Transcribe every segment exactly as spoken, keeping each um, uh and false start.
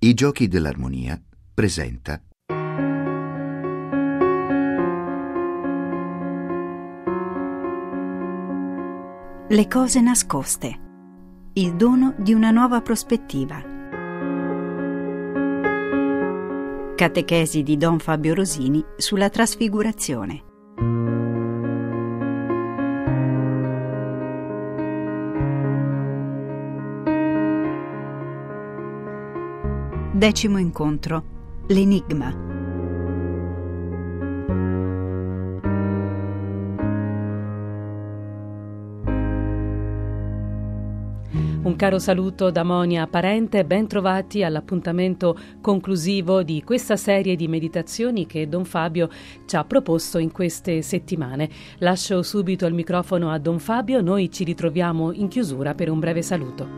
I Giochi dell'Armonia presenta Le cose nascoste, il dono di una nuova prospettiva. Catechesi di Don Fabio Rosini sulla trasfigurazione. Decimo incontro. L'enigma. Un caro saluto da Monia Parente, ben trovati all'appuntamento conclusivo di questa serie di meditazioni che Don Fabio ci ha proposto in queste settimane. Lascio subito il microfono a Don Fabio, noi ci ritroviamo in chiusura per un breve saluto.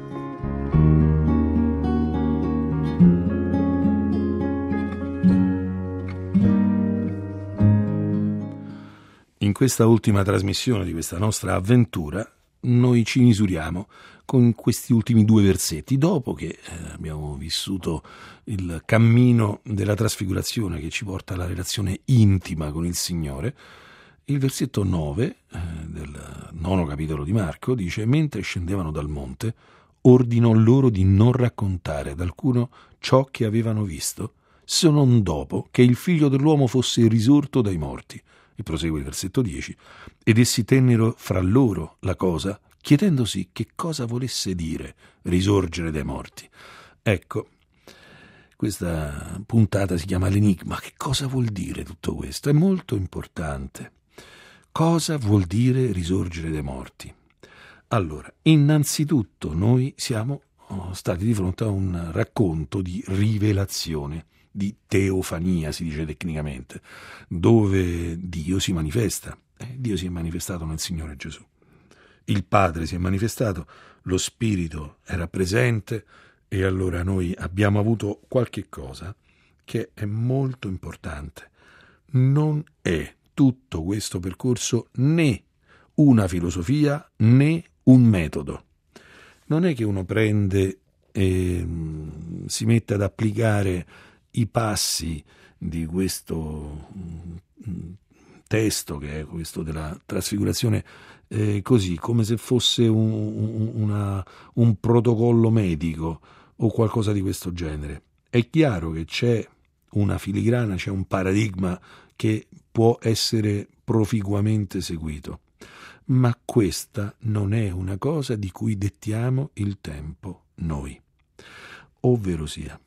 In questa ultima trasmissione di questa nostra avventura noi ci misuriamo con questi ultimi due versetti, dopo che eh, abbiamo vissuto il cammino della trasfigurazione che ci porta alla relazione intima con il Signore. Il versetto nove eh, del nono capitolo di Marco dice: mentre scendevano dal monte ordinò loro di non raccontare ad alcuno ciò che avevano visto, se non dopo che il figlio dell'uomo fosse risorto dai morti. E prosegue il versetto dieci: ed essi tennero fra loro la cosa, chiedendosi che cosa volesse dire risorgere dai morti. Ecco, questa puntata si chiama l'enigma. Che cosa vuol dire tutto questo? È molto importante. Cosa vuol dire risorgere dai morti? Allora, innanzitutto noi siamo stati di fronte a un racconto di rivelazione, di teofania, si dice tecnicamente, dove Dio si manifesta. Eh, Dio si è manifestato nel Signore Gesù. Il Padre si è manifestato, lo Spirito era presente, e allora noi abbiamo avuto qualche cosa che è molto importante. Non è tutto questo percorso né una filosofia né un metodo. Non è che uno prende e si mette ad applicare i passi di questo testo, che è questo della trasfigurazione, eh, così, come se fosse un, una, un protocollo medico o qualcosa di questo genere. È chiaro che c'è una filigrana, c'è un paradigma che può essere proficuamente seguito, ma questa non è una cosa di cui dettiamo il tempo noi. Ovvero sia,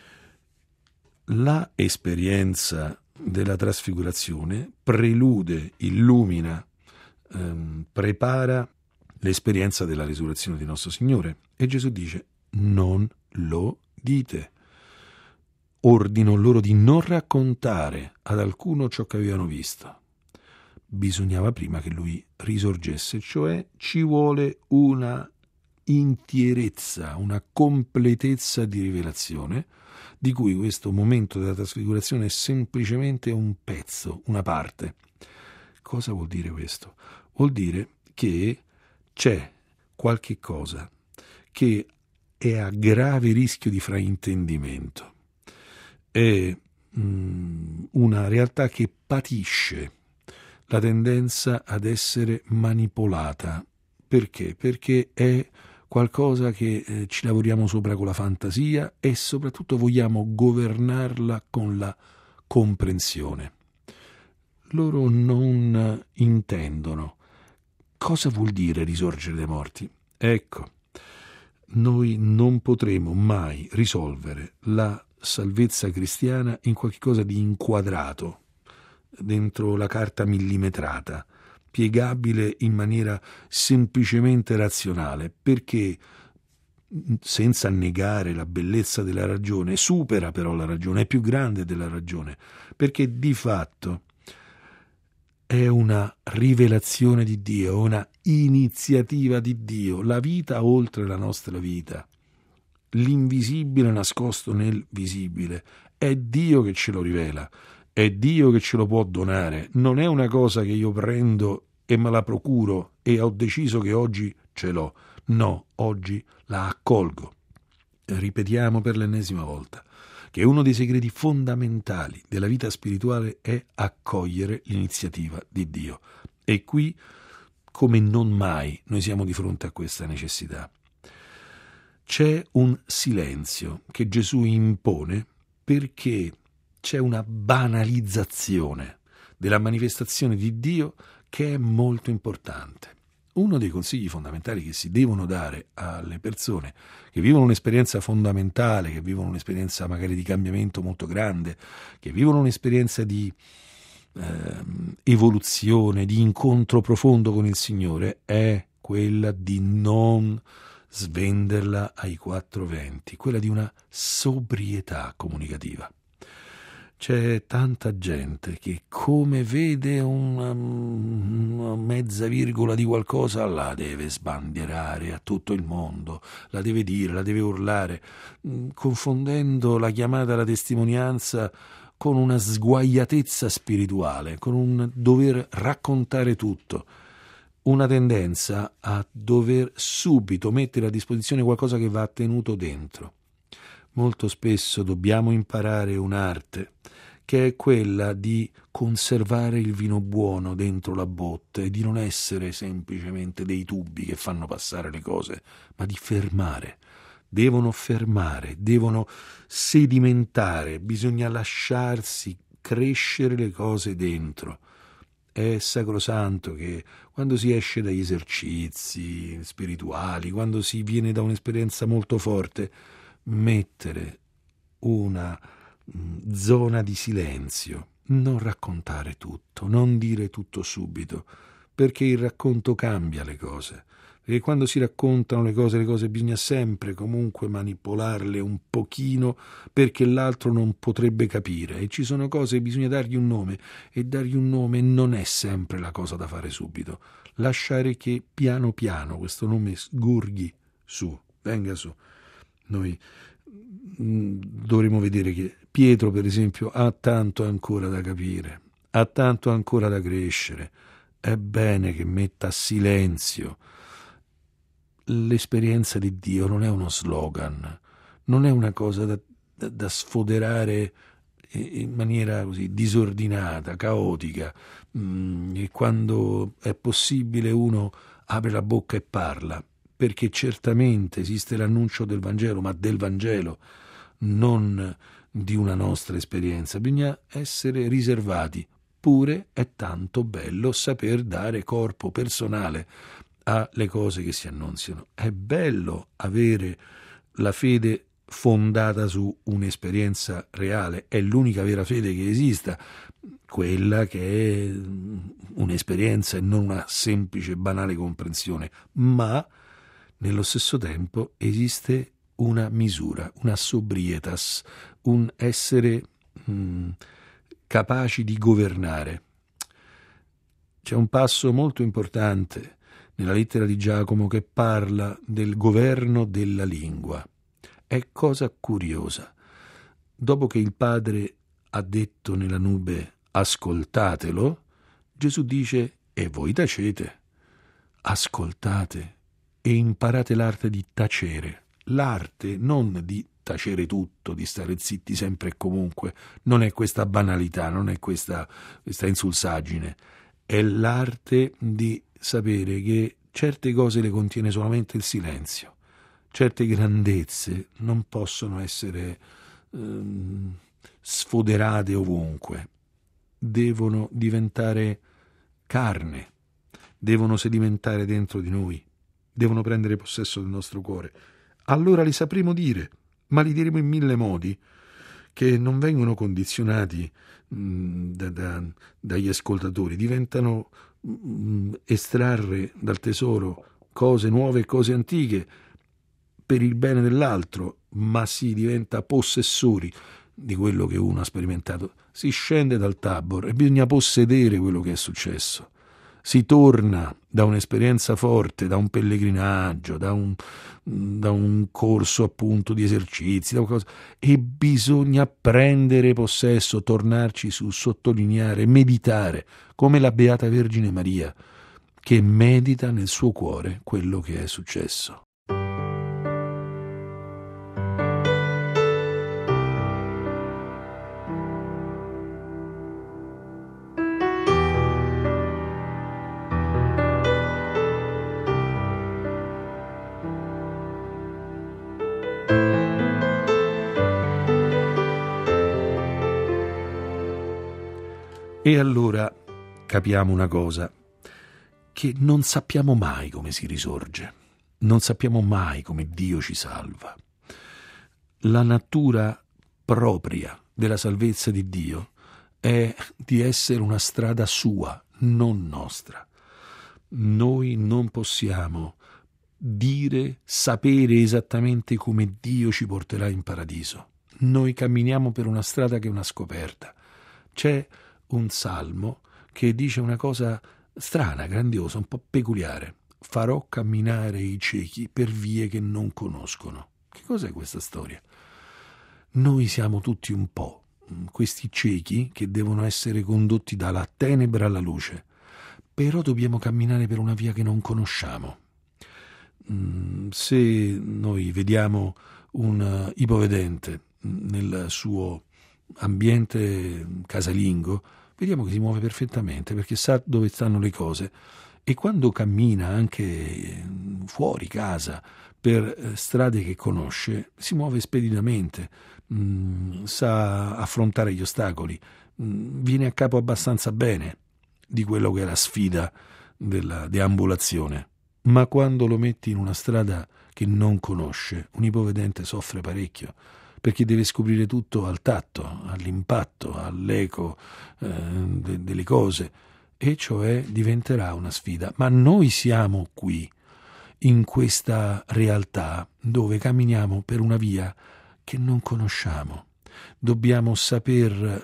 la esperienza della trasfigurazione prelude, illumina, ehm, prepara l'esperienza della risurrezione di nostro Signore. E Gesù dice: non lo dite. Ordinò loro di non raccontare ad alcuno ciò che avevano visto. Bisognava prima che lui risorgesse, cioè ci vuole una intierezza, una completezza di rivelazione, di cui questo momento della trasfigurazione è semplicemente un pezzo, una parte. Cosa vuol dire questo? Vuol dire che c'è qualche cosa che è a grave rischio di fraintendimento. È mm, una realtà che patisce la tendenza ad essere manipolata. Perché? Perché è qualcosa che eh, ci lavoriamo sopra con la fantasia e soprattutto vogliamo governarla con la comprensione. Loro non intendono cosa vuol dire risorgere dai morti. Ecco, noi non potremo mai risolvere la salvezza cristiana in qualcosa di inquadrato, dentro la carta millimetrata, piegabile in maniera semplicemente razionale, perché, senza negare la bellezza della ragione, supera però la ragione, è più grande della ragione, perché di fatto è una rivelazione di Dio, una iniziativa di Dio, la vita oltre la nostra vita, l'invisibile nascosto nel visibile. È Dio che ce lo rivela, è Dio che ce lo può donare, non è una cosa che io prendo e me la procuro e ho deciso che oggi ce l'ho. No, oggi la accolgo. Ripetiamo per l'ennesima volta: che uno dei segreti fondamentali della vita spirituale è accogliere l'iniziativa di Dio. E qui, come non mai, noi siamo di fronte a questa necessità. C'è un silenzio che Gesù impone perché c'è una banalizzazione della manifestazione di Dio che è molto importante. Uno dei consigli fondamentali che si devono dare alle persone che vivono un'esperienza fondamentale, che vivono un'esperienza magari di cambiamento molto grande, che vivono un'esperienza di eh, evoluzione, di incontro profondo con il Signore, è quella di non svenderla ai quattro venti, quella di una sobrietà comunicativa. C'è tanta gente che come vede una, una mezza virgola di qualcosa la deve sbandierare a tutto il mondo, la deve dire, la deve urlare, confondendo la chiamata alla testimonianza con una sguaiatezza spirituale, con un dover raccontare tutto, una tendenza a dover subito mettere a disposizione qualcosa che va tenuto dentro. Molto spesso dobbiamo imparare un'arte che è quella di conservare il vino buono dentro la botte e di non essere semplicemente dei tubi che fanno passare le cose, ma di fermare. Devono fermare, devono sedimentare, bisogna lasciarsi crescere le cose dentro. È sacrosanto che quando si esce dagli esercizi spirituali, quando si viene da un'esperienza molto forte, mettere una mh, zona di silenzio, non raccontare tutto, non dire tutto subito, perché il racconto cambia le cose. Perché quando si raccontano le cose, le cose bisogna sempre comunque manipolarle un pochino perché l'altro non potrebbe capire, e ci sono cose che bisogna dargli un nome, e dargli un nome non è sempre la cosa da fare subito. Lasciare che piano piano questo nome sgorghi su, venga su. Noi mh, dovremo vedere che Pietro, per esempio, ha tanto ancora da capire, ha tanto ancora da crescere. È bene che metta a silenzio. L'esperienza di Dio non è uno slogan, non è una cosa da, da, da sfoderare in maniera così disordinata, caotica, mh, e quando è possibile uno apre la bocca e parla, perché certamente esiste l'annuncio del Vangelo, ma del Vangelo, non di una nostra esperienza. Bisogna essere riservati, pure è tanto bello saper dare corpo personale alle cose che si annunziano. È bello avere la fede fondata su un'esperienza reale, è l'unica vera fede che esista, quella che è un'esperienza e non una semplice banale comprensione, ma nello stesso tempo esiste una misura, una sobrietas, un essere mh, capaci di governare. C'è un passo molto importante nella lettera di Giacomo che parla del governo della lingua. È cosa curiosa. Dopo che il Padre ha detto nella nube ascoltatelo, Gesù dice e voi tacete, ascoltate e imparate l'arte di tacere. L'arte non di tacere tutto, di stare zitti sempre e comunque, non è questa banalità, non è questa, questa insulsaggine, è l'arte di sapere che certe cose le contiene solamente il silenzio, certe grandezze non possono essere ehm, sfoderate ovunque, devono diventare carne, devono sedimentare dentro di noi, devono prendere possesso del nostro cuore. Allora li sapremo dire, ma li diremo in mille modi che non vengono condizionati mh, da, da, dagli ascoltatori, diventano mh, estrarre dal tesoro cose nuove e cose antiche per il bene dell'altro, ma si diventa possessori di quello che uno ha sperimentato. Si scende dal Tabor e bisogna possedere quello che è successo. Si torna da un'esperienza forte, da un pellegrinaggio, da un, da un corso appunto di esercizi, da qualcosa, e bisogna prendere possesso, tornarci su, sottolineare, meditare, come la Beata Vergine Maria, che medita nel suo cuore quello che è successo. E allora capiamo una cosa, che non sappiamo mai come si risorge, non sappiamo mai come Dio ci salva. La natura propria della salvezza di Dio è di essere una strada sua, non nostra. Noi non possiamo dire, sapere esattamente come Dio ci porterà in paradiso. Noi camminiamo per una strada che è una scoperta. C'è un salmo che dice una cosa strana, grandiosa, un po' peculiare. Farò camminare i ciechi per vie che non conoscono. Che cos'è questa storia? Noi siamo tutti un po' questi ciechi che devono essere condotti dalla tenebra alla luce, però dobbiamo camminare per una via che non conosciamo. Se noi vediamo un ipovedente nel suo ambiente casalingo, vediamo che si muove perfettamente perché sa dove stanno le cose, e quando cammina anche fuori casa per strade che conosce si muove speditamente, mh, sa affrontare gli ostacoli, mh, viene a capo abbastanza bene di quello che è la sfida della deambulazione. Ma quando lo metti in una strada che non conosce, un ipovedente soffre parecchio, perché deve scoprire tutto al tatto, all'impatto, all'eco eh, de- delle cose, e cioè diventerà una sfida. Ma noi siamo qui, in questa realtà, dove camminiamo per una via che non conosciamo. Dobbiamo saper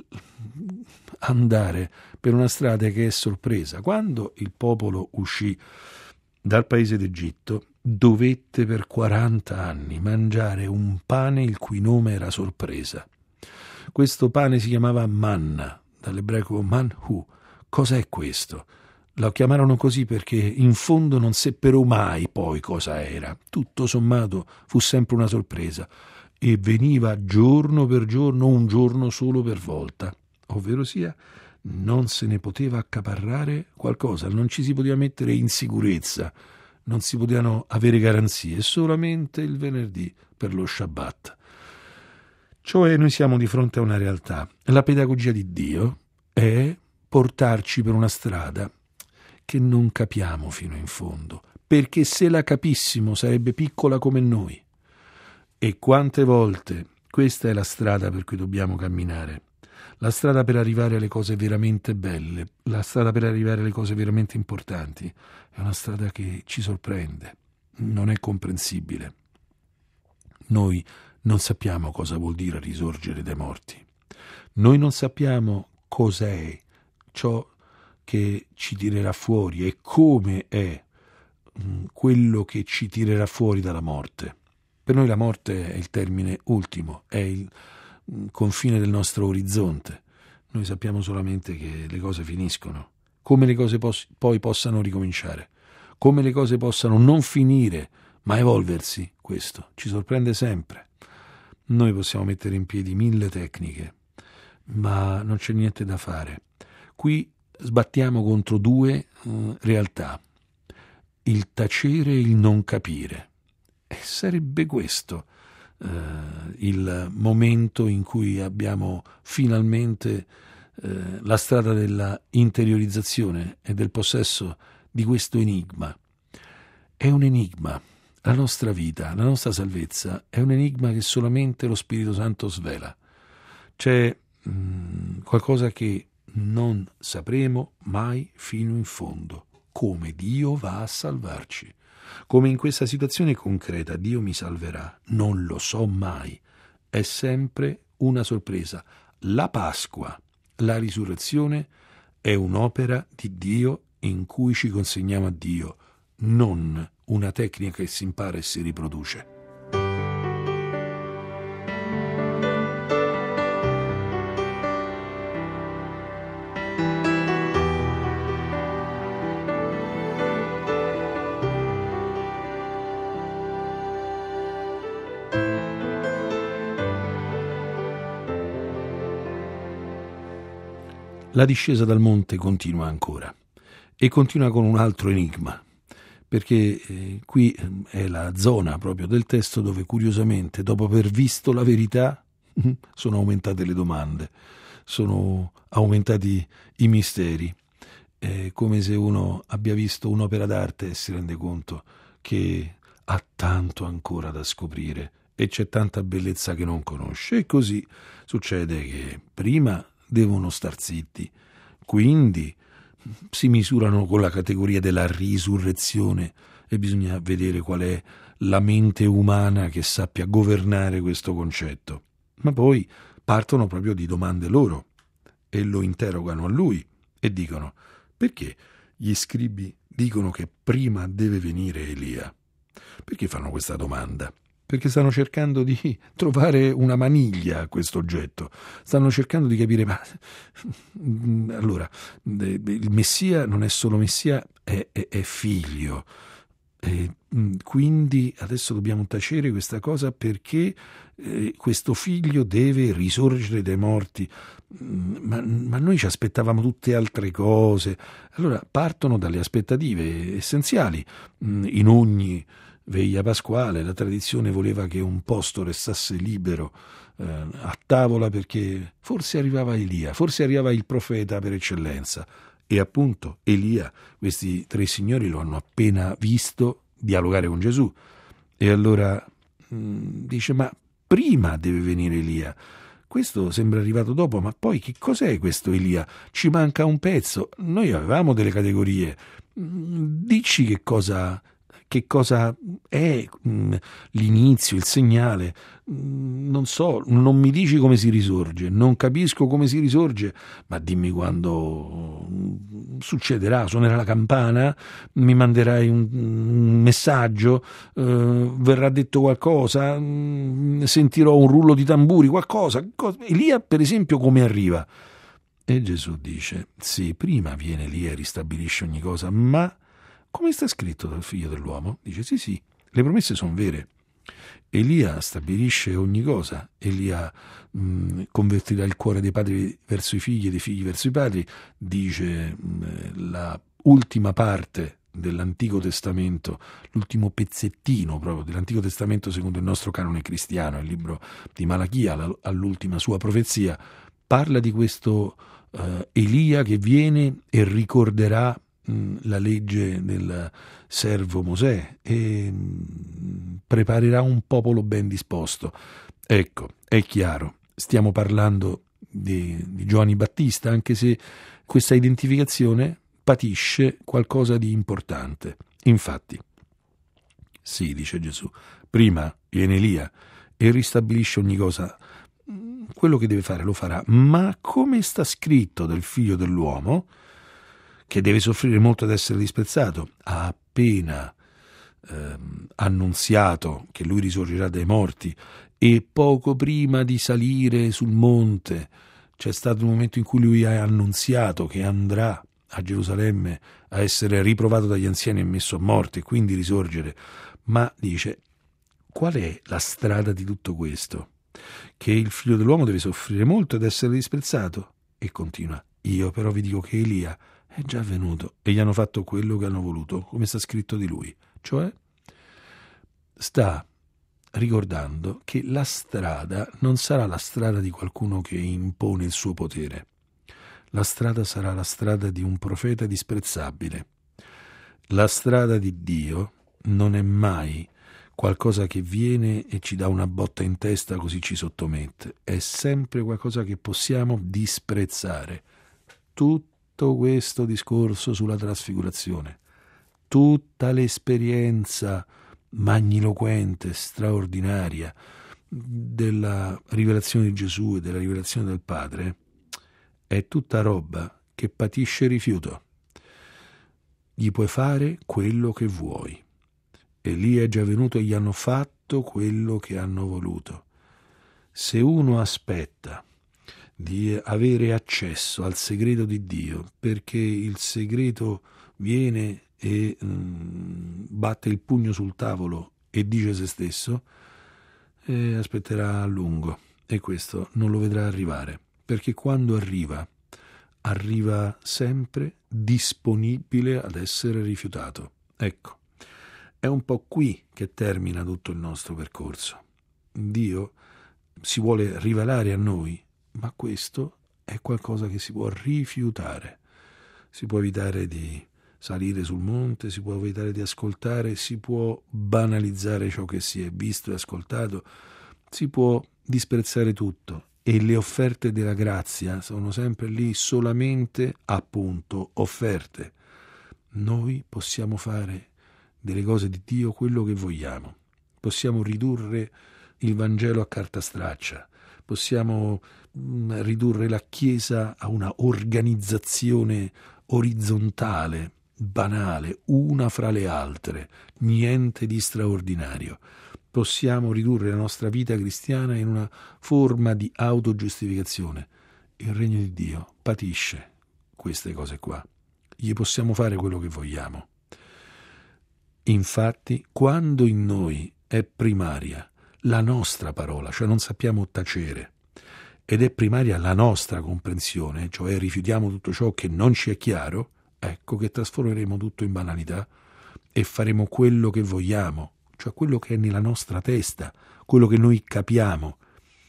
andare per una strada che è sorpresa. Quando il popolo uscì dal paese d'Egitto, dovette per quaranta anni mangiare un pane il cui nome era sorpresa. Questo pane si chiamava manna, dall'ebraico manhu. Cos'è questo? Lo chiamarono così perché in fondo non seppero mai poi cosa era. Tutto sommato fu sempre una sorpresa e veniva giorno per giorno, un giorno solo per volta, ovvero sia non se ne poteva accaparrare qualcosa, non ci si poteva mettere in sicurezza, non si potevano avere garanzie, solamente il venerdì per lo Shabbat. Cioè noi siamo di fronte a una realtà. La pedagogia di Dio è portarci per una strada che non capiamo fino in fondo, perché se la capissimo sarebbe piccola come noi. E quante volte questa è la strada per cui dobbiamo camminare. La strada per arrivare alle cose veramente belle, la strada per arrivare alle cose veramente importanti, è una strada che ci sorprende, non è comprensibile. Noi non sappiamo cosa vuol dire risorgere dai morti. Noi non sappiamo cos'è ciò che ci tirerà fuori e come è quello che ci tirerà fuori dalla morte. Per noi la morte è il termine ultimo, è il confine del nostro orizzonte. Noi sappiamo solamente che le cose finiscono, come le cose pos- poi possano ricominciare, come le cose possano non finire ma evolversi. Questo ci sorprende sempre. Noi possiamo mettere in piedi mille tecniche, ma non c'è niente da fare. Qui sbattiamo contro due uh, realtà, il tacere e il non capire. E sarebbe questo Uh, il momento in cui abbiamo finalmente uh, la strada della interiorizzazione e del possesso di questo enigma. È un enigma. La nostra vita, la nostra salvezza è un enigma che solamente lo Spirito Santo svela. C'è um, qualcosa che non sapremo mai fino in fondo, come Dio va a salvarci. Come in questa situazione concreta Dio mi salverà, non lo so mai. È sempre una sorpresa. La Pasqua, la risurrezione, è un'opera di Dio in cui ci consegniamo a Dio, non una tecnica che si impara e si riproduce. La discesa dal monte continua ancora e continua con un altro enigma, perché eh, qui è la zona proprio del testo dove curiosamente, dopo aver visto la verità, sono aumentate le domande. sono aumentati i misteri. È come se uno abbia visto un'opera d'arte e si rende conto che ha tanto ancora da scoprire e c'è tanta bellezza che non conosce. E così succede che prima devono star zitti, quindi si misurano con la categoria della risurrezione e bisogna vedere qual è la mente umana che sappia governare questo concetto. Ma poi partono proprio di domande loro e lo interrogano a lui e dicono: perché gli scribi dicono che prima deve venire Elia? Perché fanno questa domanda? Perché stanno cercando di trovare una maniglia a questo oggetto, stanno cercando di capire, ma allora il Messia non è solo Messia, è, è, è figlio, e quindi adesso dobbiamo tacere questa cosa perché eh, questo figlio deve risorgere dai morti, ma, ma noi ci aspettavamo tutte altre cose. Allora partono dalle aspettative essenziali. In ogni veglia pasquale la tradizione voleva che un posto restasse libero eh, a tavola perché forse arrivava Elia, forse arrivava il profeta per eccellenza. E appunto Elia, questi tre signori lo hanno appena visto dialogare con Gesù. E allora mh, dice: ma prima deve venire Elia. Questo sembra arrivato dopo, ma poi che cos'è questo Elia? Ci manca un pezzo. Noi avevamo delle categorie. Dici che cosa... Che cosa è mh, l'inizio, il segnale? Mh, non so, non mi dici come si risorge, non capisco come si risorge, ma dimmi quando mh, succederà, suonerà la campana, mi manderai un, un messaggio, eh, verrà detto qualcosa, mh, sentirò un rullo di tamburi, qualcosa, cosa. Elia per esempio come arriva? E Gesù dice: sì, prima viene Elia e ristabilisce ogni cosa, ma come sta scritto dal figlio dell'uomo? Dice: sì, sì, le promesse sono vere. Elia stabilisce ogni cosa. Elia mh, convertirà il cuore dei padri verso i figli e dei figli verso i padri. Dice mh, la ultima parte dell'Antico Testamento, l'ultimo pezzettino proprio dell'Antico Testamento secondo il nostro canone cristiano, il libro di Malachia, all'ultima sua profezia, parla di questo uh, Elia che viene e ricorderà la legge del servo Mosè e preparerà un popolo ben disposto. Ecco, è chiaro, stiamo parlando di, di Giovanni Battista, anche se questa identificazione patisce qualcosa di importante. Infatti, sì, dice Gesù, prima viene Elia e ristabilisce ogni cosa. Quello che deve fare lo farà, ma come sta scritto del figlio dell'uomo, che deve soffrire molto ad essere disprezzato, ha appena ehm, annunziato che lui risorgerà dai morti e poco prima di salire sul monte c'è stato un momento in cui lui ha annunziato che andrà a Gerusalemme a essere riprovato dagli anziani e messo a morte e quindi risorgere. Ma dice: qual è la strada di tutto questo? Che il figlio dell'uomo deve soffrire molto ed essere disprezzato? E continua: io però vi dico che Elia è già venuto e gli hanno fatto quello che hanno voluto, come sta scritto di lui. Cioè, sta ricordando che la strada non sarà la strada di qualcuno che impone il suo potere. La strada sarà la strada di un profeta disprezzabile. La strada di Dio non è mai qualcosa che viene e ci dà una botta in testa così ci sottomette. È sempre qualcosa che possiamo disprezzare. Tutto questo discorso sulla trasfigurazione, tutta l'esperienza magniloquente, straordinaria della rivelazione di Gesù e della rivelazione del Padre, è tutta roba che patisce rifiuto. Gli puoi fare quello che vuoi. Elia è già venuto e gli hanno fatto quello che hanno voluto. Se uno aspetta di avere accesso al segreto di Dio, perché il segreto viene e mh, batte il pugno sul tavolo e dice se stesso, e aspetterà a lungo e questo non lo vedrà arrivare, perché quando arriva, arriva sempre disponibile ad essere rifiutato. Ecco, è un po' qui che termina tutto il nostro percorso. Dio si vuole rivelare a noi, ma questo è qualcosa che si può rifiutare. Si può evitare di salire sul monte, si può evitare di ascoltare, si può banalizzare ciò che si è visto e ascoltato, si può disprezzare tutto, e le offerte della grazia sono sempre lì solamente, appunto, offerte. Noi possiamo fare delle cose di Dio quello che vogliamo, possiamo ridurre il Vangelo a carta straccia, possiamo mh, ridurre la Chiesa a una organizzazione orizzontale, banale, una fra le altre, niente di straordinario. Possiamo ridurre la nostra vita cristiana in una forma di autogiustificazione. Il regno di Dio patisce queste cose qua. Gli possiamo fare quello che vogliamo. Infatti, quando in noi è primaria la nostra parola, cioè non sappiamo tacere, ed è primaria la nostra comprensione, cioè rifiutiamo tutto ciò che non ci è chiaro, ecco che trasformeremo tutto in banalità e faremo quello che vogliamo, cioè quello che è nella nostra testa, quello che noi capiamo.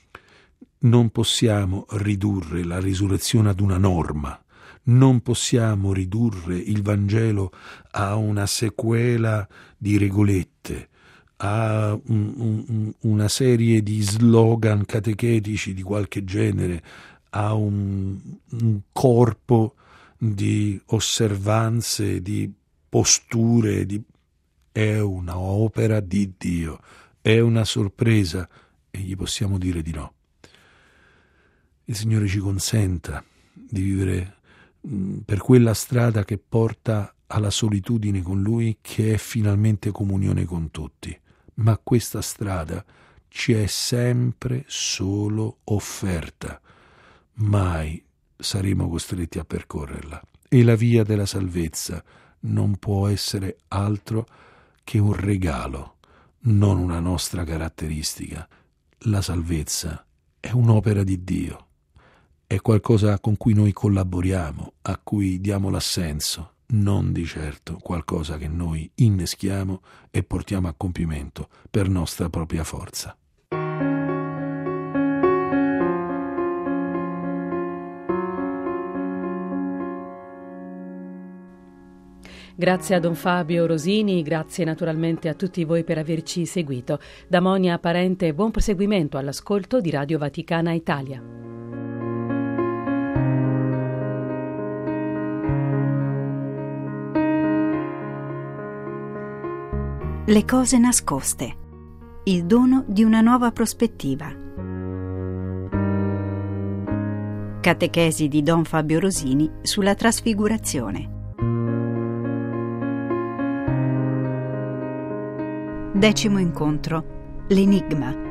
Non possiamo ridurre la risurrezione ad una norma, non possiamo ridurre il Vangelo a una sequela di regolette, a un, un, una serie di slogan catechetici di qualche genere, a un, un corpo di osservanze, di posture, di... è una opera di Dio, è una sorpresa e gli possiamo dire di no. Il Signore ci consenta di vivere mh, per quella strada che porta alla solitudine con Lui, che è finalmente comunione con tutti. Ma questa strada ci è sempre solo offerta, mai saremo costretti a percorrerla. E la via della salvezza non può essere altro che un regalo, non una nostra caratteristica. La salvezza è un'opera di Dio, è qualcosa con cui noi collaboriamo, a cui diamo l'assenso, non di certo qualcosa che noi inneschiamo e portiamo a compimento per nostra propria forza. Grazie a Don Fabio Rosini, grazie naturalmente a tutti voi per averci seguito. Da Monia Parente, buon proseguimento all'ascolto di Radio Vaticana Italia. Le cose nascoste. Il dono di una nuova prospettiva. Catechesi di Don Fabio Rosini sulla trasfigurazione. Decimo incontro. L'enigma.